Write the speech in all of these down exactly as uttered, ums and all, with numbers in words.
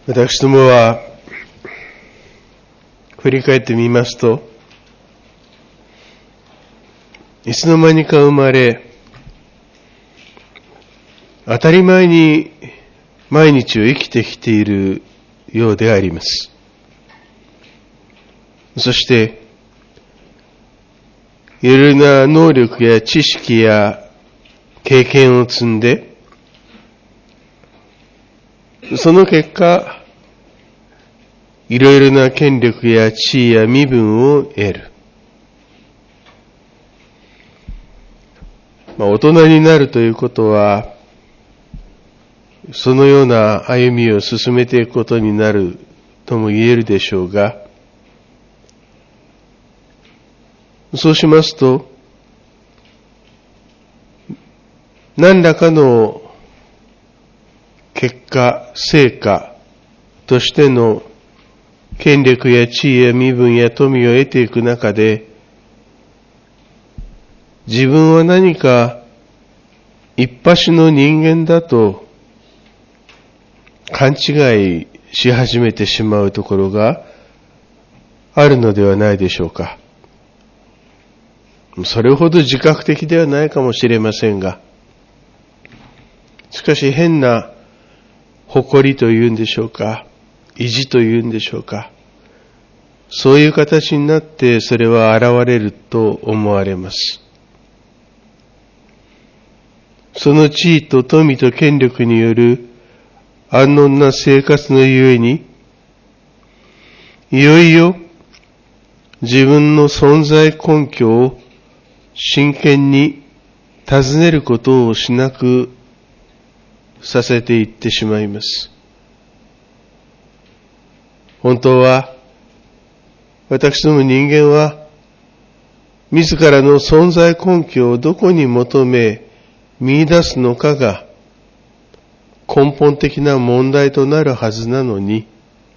私どもは振り返ってみますと、いつの間にか生まれ、当たり前に毎日を生きてきているようであります。そして、いろいろな能力や知識や経験を積んで、その結果、いろいろな権力や地位や身分を得る。まあ、大人になるということは、そのような歩みを進めていくことになるとも言えるでしょうが、そうしますと、何らかの結果、成果としての権力や地位や身分や富を得ていく中で、自分は何か一発の人間だと勘違いし始めてしまうところがあるのではないでしょうか。それほど自覚的ではないかもしれませんが、しかし変な誇りというんでしょうか、意地というんでしょうか、そういう形になってそれは現れると思われます。その地位と富と権力による安穏な生活のゆえに、いよいよ自分の存在根拠を真剣に尋ねることをしなくさせていってしまいます。本当は、私ども人間は、自らの存在根拠をどこに求め見出すのかが根本的な問題となるはずなのに、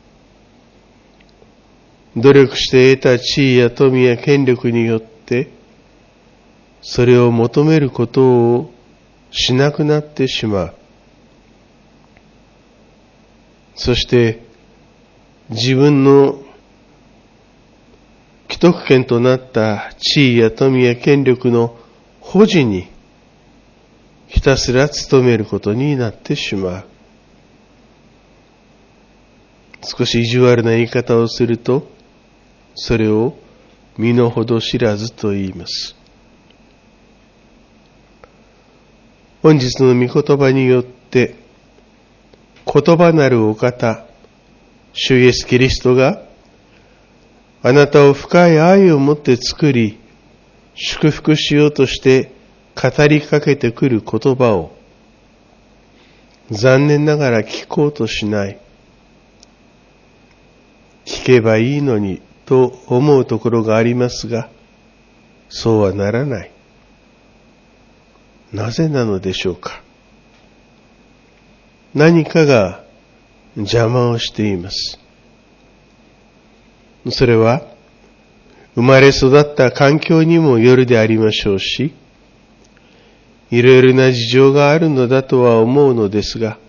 努力して得た地位や富や権力によって、それを求めることをしなくなってしまう。そして、自分の既得権となった地位や富や権力の保持にひたすら努めることになってしまう。少し意地悪な言い方をすると、それを身の程知らずと言います。本日の御言葉によって、言葉なるお方、主イエスキリストが、あなたを深い愛を持って作り、祝福しようとして語りかけてくる言葉を、残念ながら聞こうとしない。聞けばいいのにと思うところがありますが、そうはならない。なぜなのでしょうか。何かが邪魔をしています。それは生まれ育った環境にもよるでありましょうし、いろいろな事情があるのだとは思うのですが、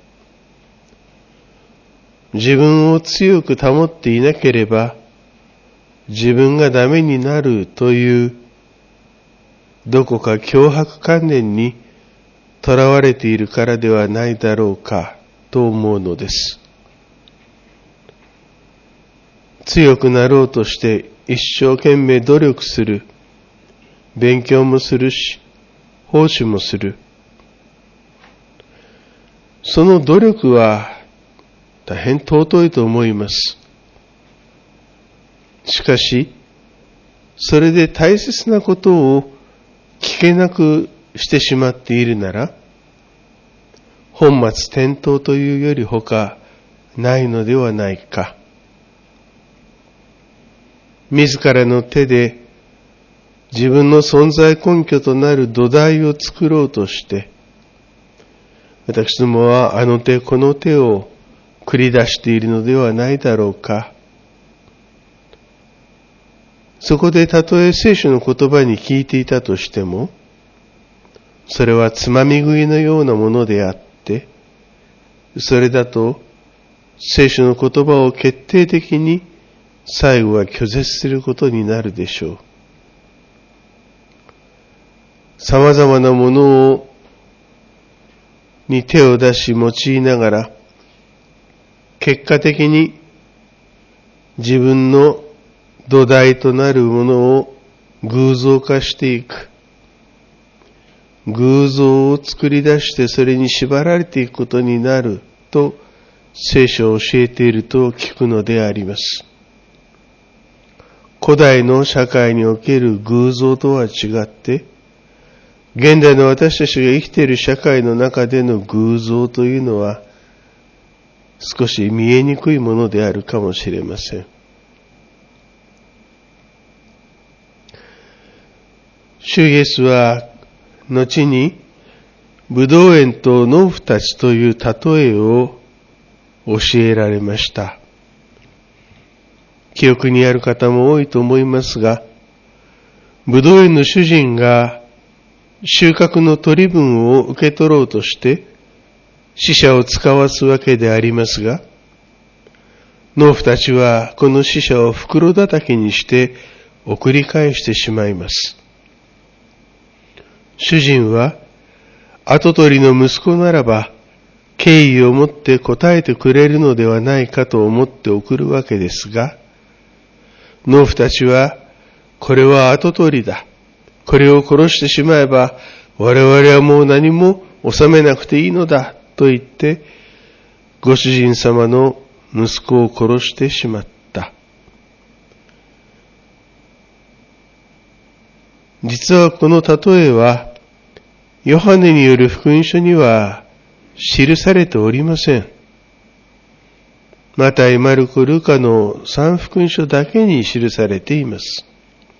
自分を強く保っていなければ自分がダメになるというどこか強迫観念にとらわれているからではないだろうかと思うのです。強くなろうとして一生懸命努力する、勉強もするし、奉仕もする。その努力は大変尊いと思います。しかし、それで大切なことを聞けなくしてしまっているなら、本末転倒というより他ないのではないか。自らの手で自分の存在根拠となる土台を作ろうとして、私どもはあの手この手を繰り出しているのではないだろうか。そこでたとえ聖書の言葉に聞いていたとしても、それはつまみ食いのようなものであって、それだと聖書の言葉を決定的に最後は拒絶することになるでしょう。様々なものをに手を出し用いながら、結果的に自分の土台となるものを偶像化していく。偶像を作り出してそれに縛られていくことになると聖書を教えていると聞くのであります。古代の社会における偶像とは違って、現代の私たちが生きている社会の中での偶像というのは少し見えにくいものであるかもしれません。主イエスは後にブドウ園と農夫たちという例えを教えられました。記憶にある方も多いと思いますが、ブドウ園の主人が収穫の取り分を受け取ろうとして死者を使わすわけでありますが、農夫たちはこの死者を袋叩きにして送り返してしまいます。主人は跡取りの息子ならば敬意を持って答えてくれるのではないかと思って送るわけですが、農夫たちはこれは跡取りだ、これを殺してしまえば我々はもう何も収めなくていいのだと言ってご主人様の息子を殺してしまった。実はこの例えはヨハネによる福音書には記されておりません。マタイ、マルコ、ルカのさん福音書だけに記されています。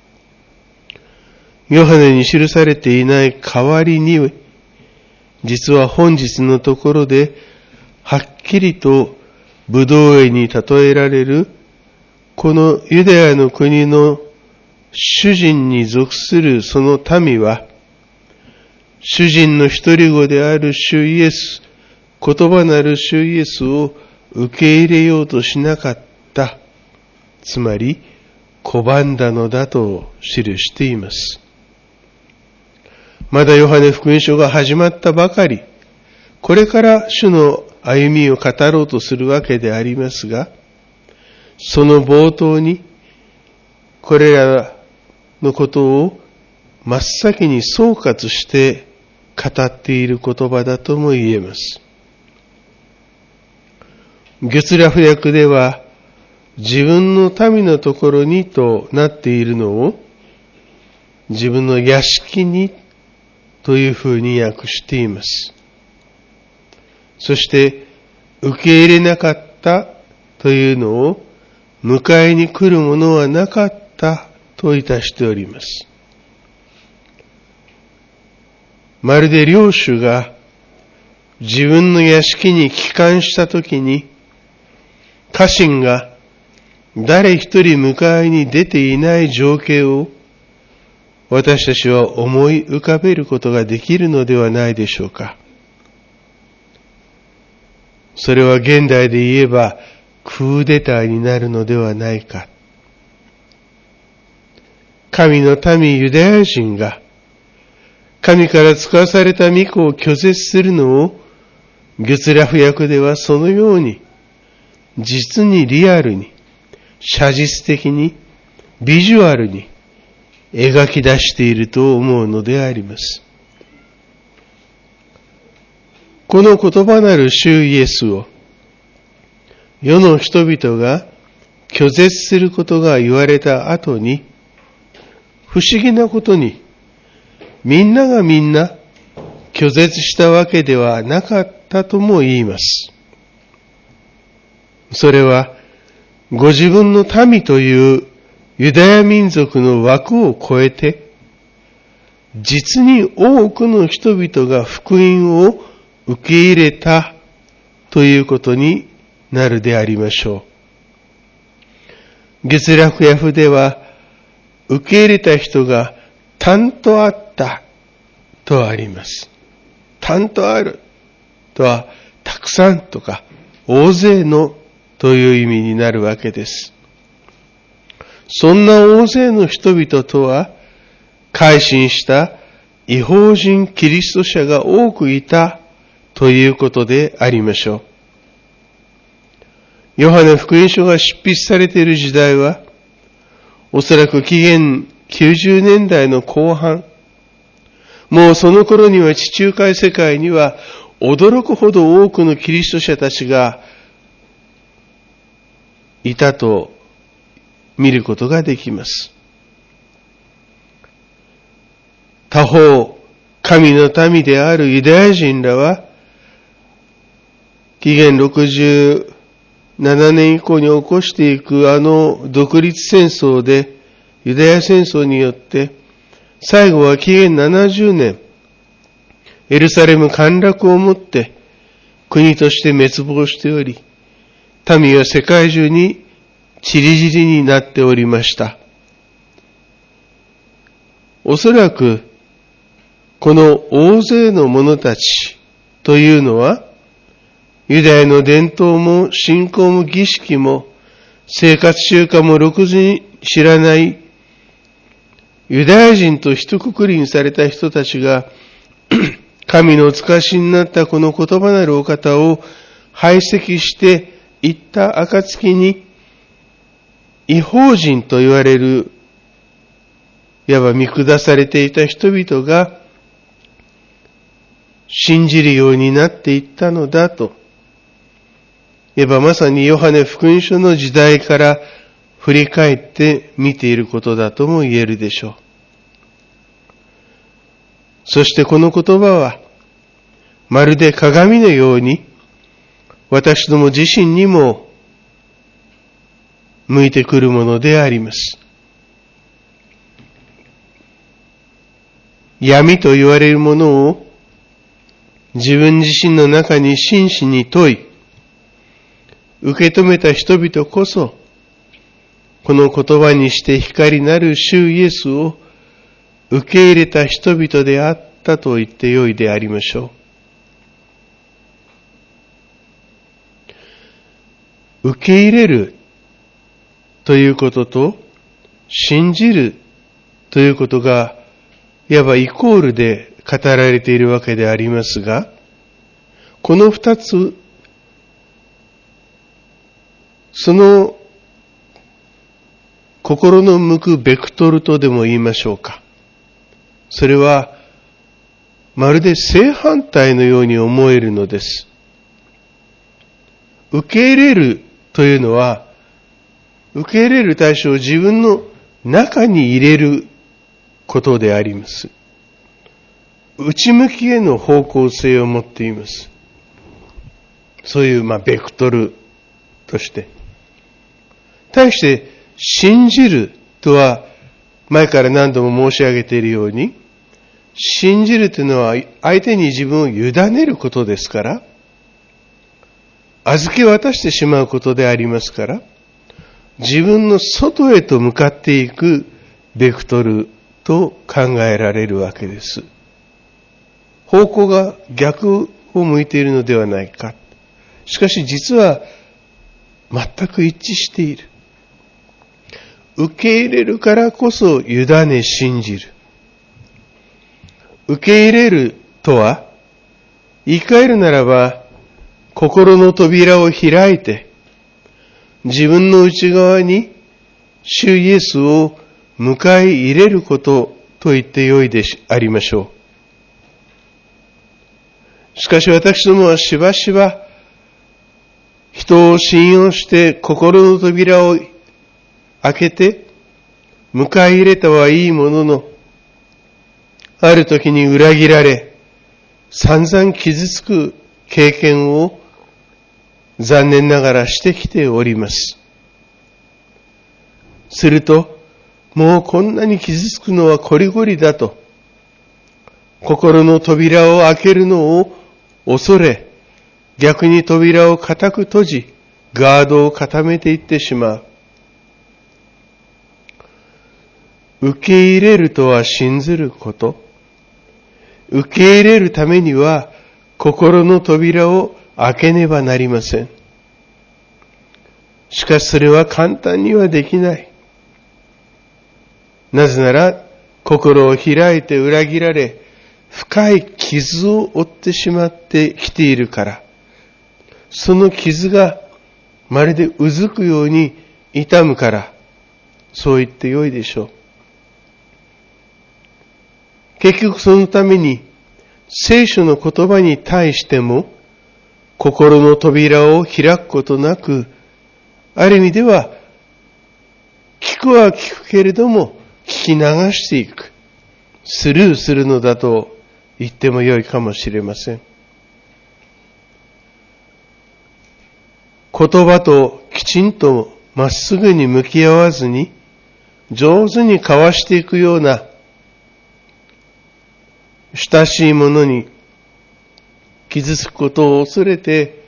ヨハネに記されていない代わりに、実は本日のところではっきりとブドウ園に例えられるこのユダヤの国の主人に属するその民は、主人の一人子である主イエス、言葉なる主イエスを受け入れようとしなかった。つまり、拒んだのだと記しています。まだヨハネ福音書が始まったばかり、これから主の歩みを語ろうとするわけでありますが、その冒頭に、これらのことを真っ先に総括して語っている言葉だとも言えます。ゲツラフ訳では、自分の民のところにとなっているのを、自分の屋敷にというふうに訳しています。そして、受け入れなかったというのを、迎えに来るものはなかったといたしております。まるで領主が自分の屋敷に帰還したときに、家臣が誰一人迎えに出ていない情景を私たちは思い浮かべることができるのではないでしょうか。それは現代で言えばクーデターになるのではないか。神の民ユダヤ人が神から使わされた御子を拒絶するのをゲツラフ訳ではそのように実にリアルに写実的にビジュアルに描き出していると思うのであります。この言葉なる主イエスを世の人々が拒絶することが言われた後に、不思議なことにみんながみんな拒絶したわけではなかったとも言います。それはご自分の民というユダヤ民族の枠を超えて、実に多くの人々が福音を受け入れたということになるでありましょう。ゲツラフ訳では、受け入れた人がたんとあったとあります。たんとあるとは、たくさんとか大勢のという意味になるわけです。そんな大勢の人々とは、改心した異邦人キリスト者が多くいたということでありましょう。ヨハネ福音書が執筆されている時代は、おそらく紀元きゅうじゅうねんだいの後半、もうその頃には地中海世界には驚くほど多くのキリスト者たちがいたと見ることができます。他方、神の民であるユダヤ人らは、紀元ろくじゅうななねん以降に起こしていくあの独立戦争で、ユダヤ戦争によって、最後は紀元ななじゅうねん、エルサレム陥落をもって国として滅亡しており、民は世界中に散り散りになっておりました。おそらく、この大勢の者たちというのは、ユダヤの伝統も信仰も儀式も生活習慣もろくに知らないユダヤ人と一括りにされた人たちが神のお使わしになったこの言葉なるお方を排斥していった暁に、異邦人と言われる、いわば見下されていた人々が信じるようになっていったのだと、いわばまさにヨハネ福音書の時代から振り返って見ていることだとも言えるでしょう。そしてこの言葉は、まるで鏡のように、私ども自身にも向いてくるものであります。闇と言われるものを自分自身の中に真摯に問い、受け止めた人々こそ、この言葉にして光なる主イエスを受け入れた人々であったと言ってよいでありましょう。受け入れるということと信じるということがいわばイコールで語られているわけでありますが、この二つ、その心の向くベクトルとでも言いましょうか。それはまるで正反対のように思えるのです。受け入れるというのは、受け入れる対象を自分の中に入れることであります。内向きへの方向性を持っています。そういう、まあ、ベクトルとして。対して、信じるとは、前から何度も申し上げているように、信じるというのは相手に自分を委ねることですから、預け渡してしまうことでありますから、自分の外へと向かっていくベクトルと考えられるわけです。方向が逆を向いているのではないか。しかし実は全く一致している。受け入れるからこそ委ね信じる。受け入れるとは、言い換えるならば、心の扉を開いて、自分の内側に主イエスを迎え入れることと言ってよいでありましょう。しかし私どもはしばしば、人を信用して心の扉を開けて、迎え入れたはいいものの、ある時に裏切られ、散々傷つく経験を残念ながらしてきております。すると、もうこんなに傷つくのはこりごりだと、心の扉を開けるのを恐れ、逆に扉を固く閉じ、ガードを固めていってしまう。受け入れるとは信ずること。受け入れるためには心の扉を開けねばなりません。 しかしそれは簡単にはできない。なぜなら、心を開いて裏切られ、深い傷を負ってしまってきているから、その傷がまるでうずくように痛むから、そう言ってよいでしょう。結局そのために、聖書の言葉に対しても、心の扉を開くことなく、ある意味では、聞くは聞くけれども、聞き流していく。スルーするのだと言ってもよいかもしれません。言葉ときちんとまっすぐに向き合わずに、上手に交わしていくような、親しいものに傷つくことを恐れて、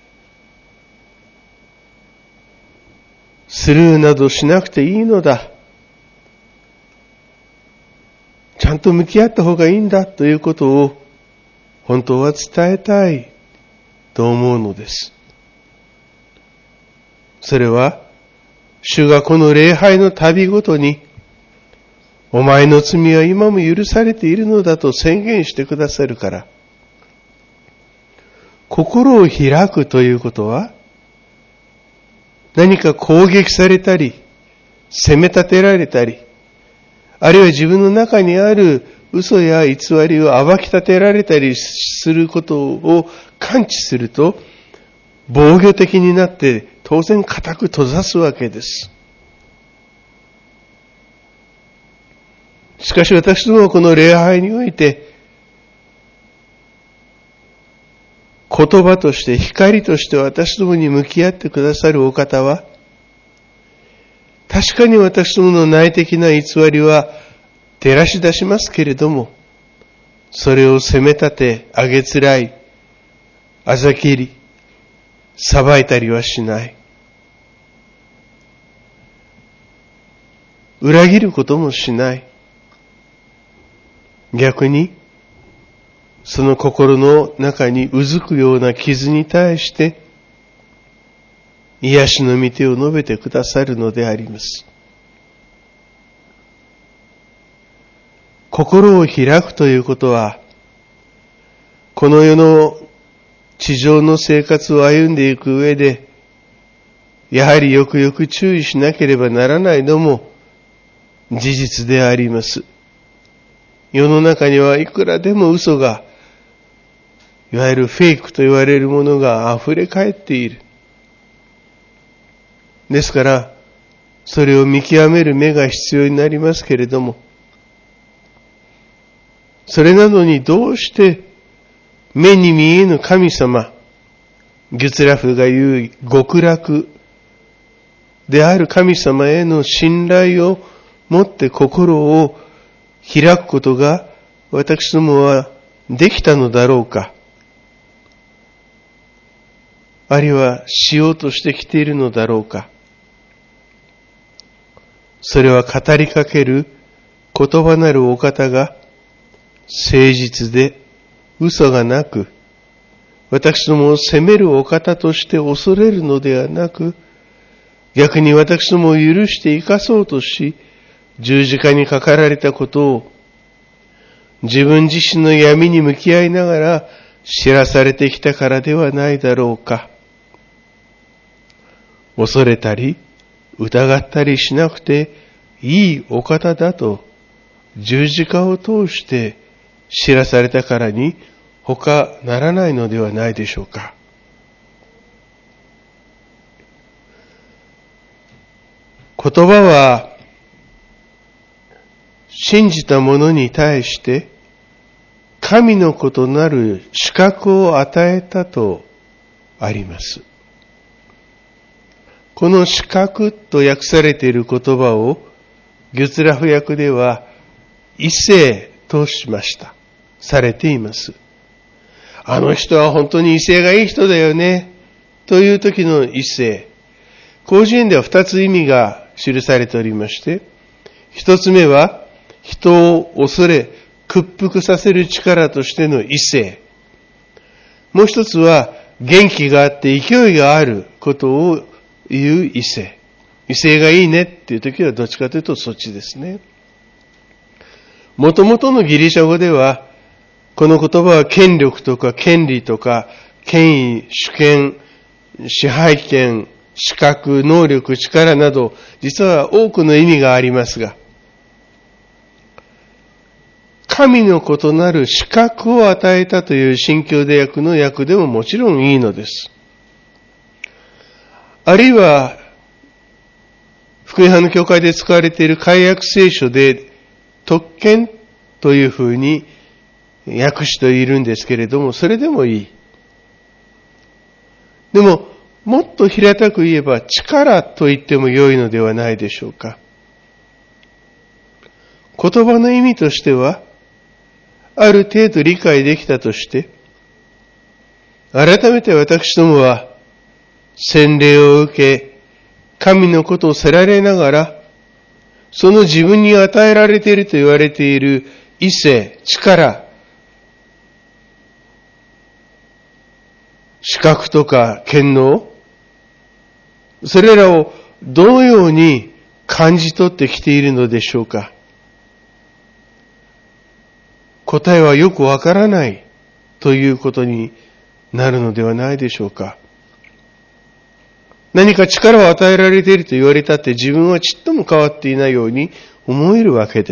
スルーなどしなくていいのだ。ちゃんと向き合った方がいいんだということを本当は伝えたいと思うのです。それは、主がこの礼拝の旅ごとに、お前の罪は今も許されているのだと宣言してくださるから。心を開くということは、何か攻撃されたり、責め立てられたり、あるいは自分の中にある嘘や偽りを暴き立てられたりすることを感知すると、防御的になって当然固く閉ざすわけです。しかし私どもはこの礼拝において、言葉として光として私どもに向き合ってくださるお方は、確かに私どもの内的な偽りは照らし出しますけれども、それを責め立て、あげつらい、あざきり、裁いたりはしない。裏切ることもしない。逆に、その心の中にうずくような傷に対して、癒しの御手を述べてくださるのであります。心を開くということは、この世の地上の生活を歩んでいく上で、やはりよくよく注意しなければならないのも事実であります。世の中にはいくらでも嘘が、いわゆるフェイクと言われるものが溢れ返っている。ですから、それを見極める目が必要になりますけれども、それなのにどうして目に見えぬ神様、ギュツラフが言う極楽である神様への信頼を持って心を開くことが私どもはできたのだろうか。あるいはしようとしてきているのだろうか。それは語りかける言葉なるお方が誠実で嘘がなく、私どもを責めるお方として恐れるのではなく、逆に私どもを許して生かそうとし、十字架にかかられたことを自分自身の闇に向き合いながら知らされてきたからではないだろうか。恐れたり疑ったりしなくていいお方だと十字架を通して知らされたからに他ならないのではないでしょうか。言葉は信じた者に対して神の子となる資格を与えたとあります。この資格と訳されている言葉をギュツラフ訳では異性としました。されています。あの人は本当に異性がいい人だよね。という時の異性。広辞苑では二つ意味が記されておりまして、一つ目は人を恐れ屈服させる力としての異性。もう一つは元気があって勢いがあることをいう異性。異性がいいねっていう時はどっちかというとそっちですね。もともとのギリシャ語では、この言葉は権力とか権利とか権威、主権、支配権、資格、能力、力など、実は多くの意味がありますが、神の異なる資格を与えたという新教で訳の訳でももちろんいいのです。あるいは、福音派の教会で使われている改訳聖書で特権というふうに訳しているんですけれども、それでもいい。でも、もっと平たく言えば力と言っても良いのではないでしょうか。言葉の意味としては、ある程度理解できたとして、改めて私どもは洗礼を受け、神のことをせられながら、その自分に与えられていると言われている異性、力、資格とか権能、それらをどのように感じ取ってきているのでしょうか。答えはよくわからないということになるのではないでしょうか。何か力を与えられていると言われたって自分はちっとも変わっていないように思えるわけです。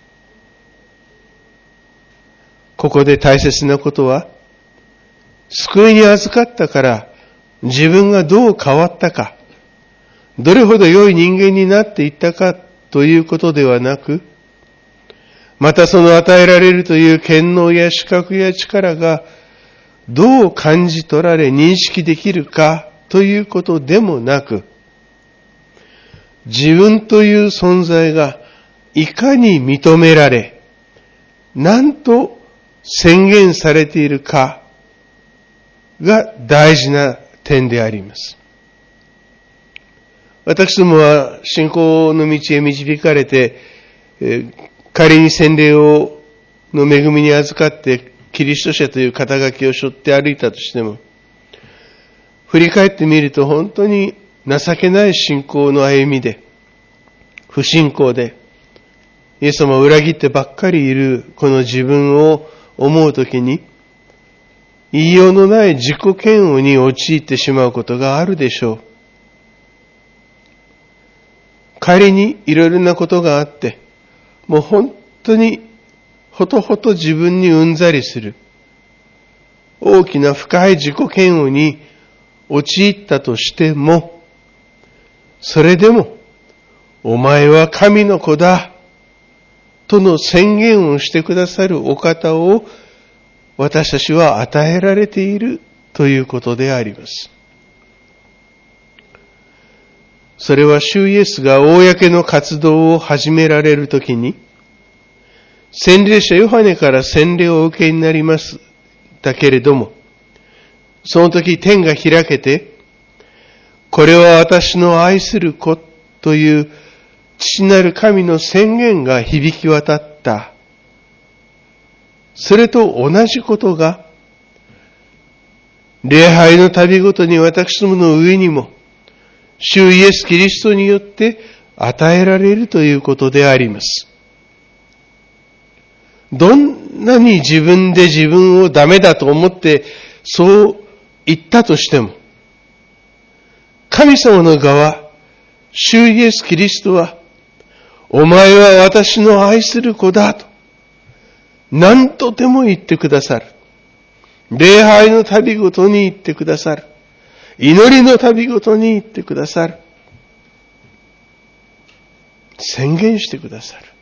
ここで大切なことは、救いに預かったから自分がどう変わったか、どれほど良い人間になっていったかということではなく、またその与えられるという権能や資格や力がどう感じ取られ認識できるかということでもなく、自分という存在がいかに認められ、なんと宣言されているかが大事な点であります。私どもは信仰の道へ導かれて、えー仮に洗礼をの恵みに預かってキリスト者という肩書きを背負って歩いたとしても、振り返ってみると本当に情けない信仰の歩みで、不信仰で、イエス様を裏切ってばっかりいるこの自分を思うときに、言いようのない自己嫌悪に陥ってしまうことがあるでしょう。仮にいろいろなことがあって、もう本当にほとほと自分にうんざりする大きな深い自己嫌悪に陥ったとしても、それでもお前は神の子だとの宣言をしてくださるお方を私たちは与えられているということであります。それは主イエスが公の活動を始められるときに、洗礼者ヨハネから洗礼をお受けになりましたけれども、その時天が開けて、これは私の愛する子という父なる神の宣言が響き渡った。それと同じことが、礼拝の旅ごとに私どもの上にも、主イエス・キリストによって与えられるということであります。どんなに自分で自分をダメだと思ってそう言ったとしても、神様の側、主イエス・キリストは、お前は私の愛する子だと、何とでも言ってくださる。礼拝の旅ごとに言ってくださる。祈りの旅ごとに言ってくださる。宣言してくださる。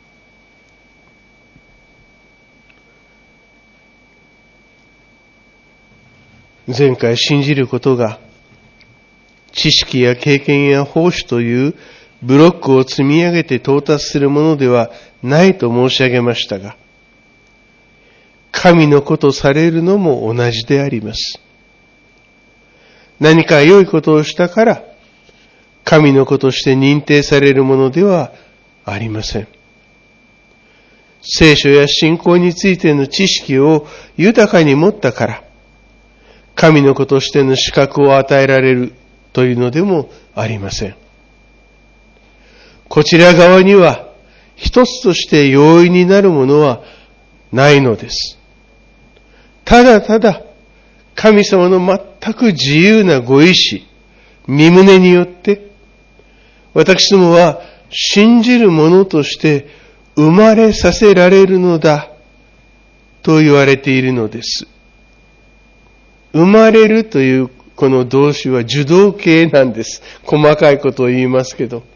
前回信じることが知識や経験や奉仕というブロックを積み上げて到達するものではないと申し上げましたが、神の子とされるのも同じであります。何か良いことをしたから神の子として認定されるものではありません。聖書や信仰についての知識を豊かに持ったから神の子としての資格を与えられるというのでもありません。こちら側には一つとして容易になるものはないのです。ただただ神様の全く自由なご意志、御胸によって私どもは信じる者として生まれさせられるのだと言われているのです。生まれるというこの動詞は受動形なんです。細かいことを言いますけど。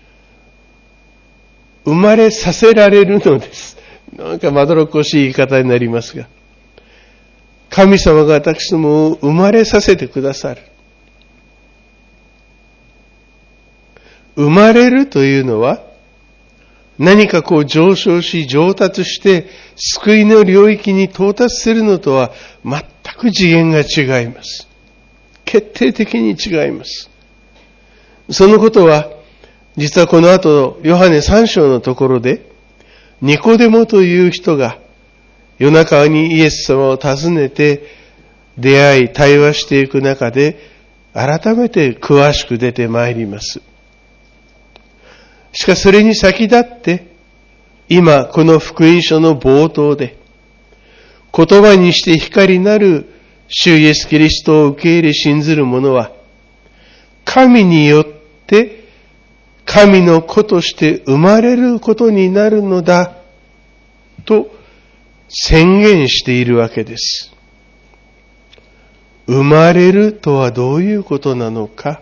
生まれさせられるのです。なんかまどろっこしい言い方になりますが。神様が私どもを生まれさせてくださる。生まれるというのは、何かこう上昇し上達して救いの領域に到達するのとは全く次元が違います。決定的に違います。そのことは、実はこの後、ヨハネさん章のところで、ニコデモという人が夜中にイエス様を訪ねて出会い対話していく中で、改めて詳しく出てまいります。しかしそれに先立って、今この福音書の冒頭で、言葉にして光なる主イエス・キリストを受け入れ信ずる者は、神によって神の子として生まれることになるのだと宣言しているわけです。生まれるとはどういうことなのか。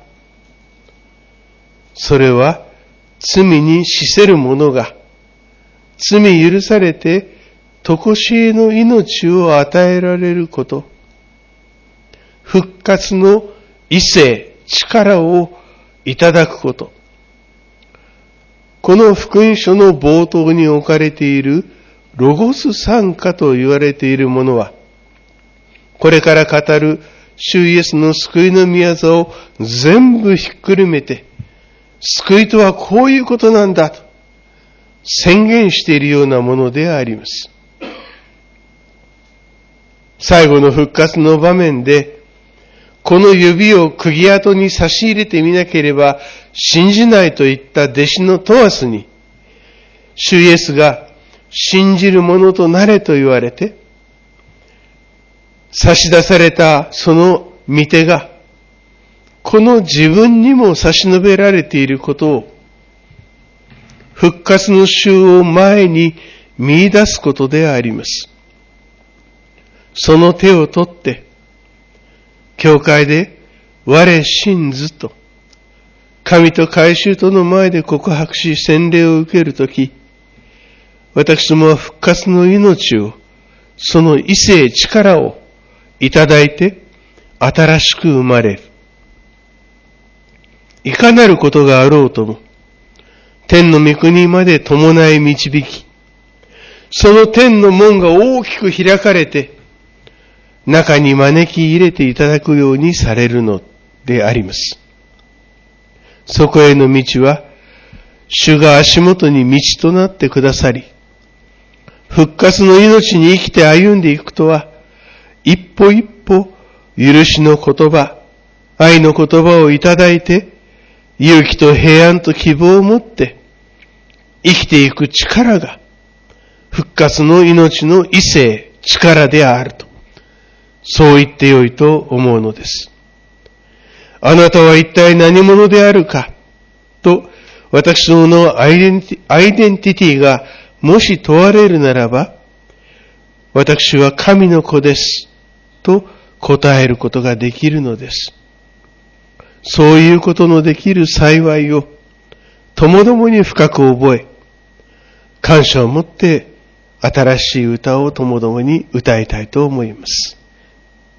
それは罪に死せる者が罪許されて常しえの命を与えられること、復活の異性、力をいただくこと、この福音書の冒頭に置かれているロゴス賛歌と言われているものは、これから語る主イエスの救いの御業を全部ひっくるめて、救いとはこういうことなんだと宣言しているようなものであります。最後の復活の場面で、この指を釘跡に差し入れてみなければ信じないと言った弟子のトマスに、主イエスが信じる者となれと言われて、差し出されたその御手が、この自分にも差し伸べられていることを、復活の週を前に見出すことであります。その手を取って、教会で我信ずと、神と改宗との前で告白し洗礼を受けるとき、私どもは復活の命を、その異性力をいただいて新しく生まれる。いかなることがあろうとも、天の御国まで伴い導き、その天の門が大きく開かれて、中に招き入れていただくようにされるのであります。そこへの道は、主が足元に道となってくださり、復活の命に生きて歩んでいくとは、一歩一歩許しの言葉、愛の言葉をいただいて、勇気と平安と希望を持って生きていく力が、復活の命の異性、力であると。そう言ってよいと思うのです。あなたは一体何者であるかと、私どものアイデンティ、アイデンティティがもし問われるならば、私は神の子ですと答えることができるのです。そういうことのできる幸いを、ともどもに深く覚え、感謝を持って新しい歌をともどもに歌いたいと思います。